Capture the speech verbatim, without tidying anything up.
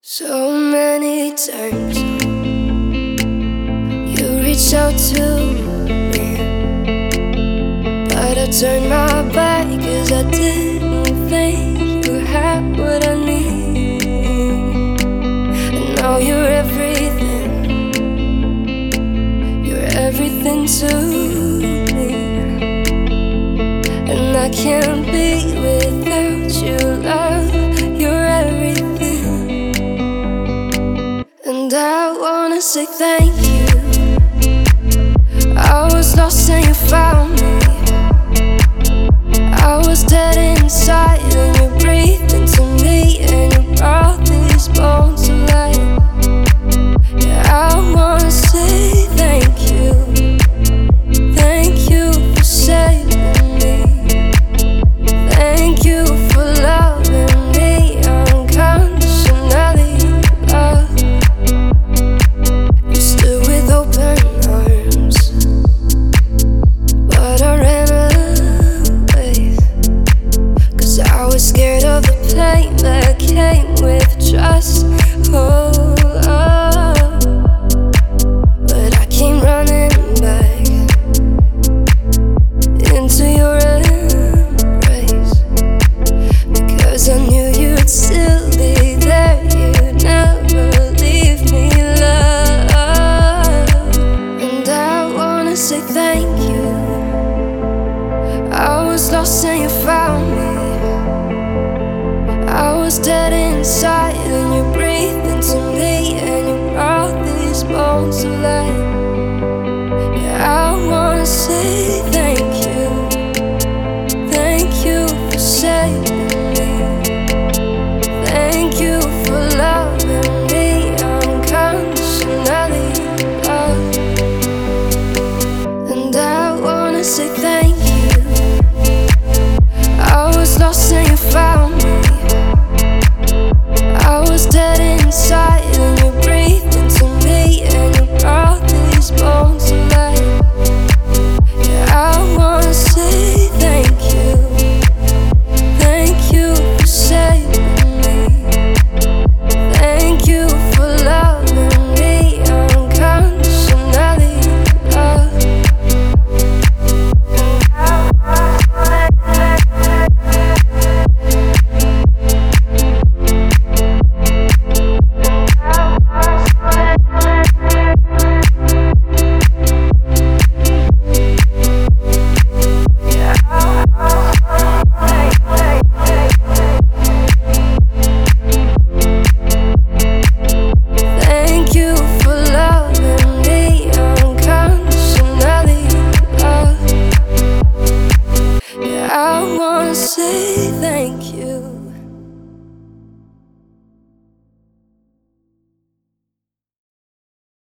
So many times you reached out to me, but I turned my back 'cause I didn't think you had what I need. And now you're everything, you're everything to me, and I can't be without you, love. You're everything. And I wanna say thank you. I was lost and you found me. I was dead inside and you breathed into me, and you brought these bones to life. Yeah, I wanna say thank you. Thank you for saving me. Thank you for loving me unconditionally, love. You stood with open arms, but I ran away, 'cause I was scared of the pain that came with trust.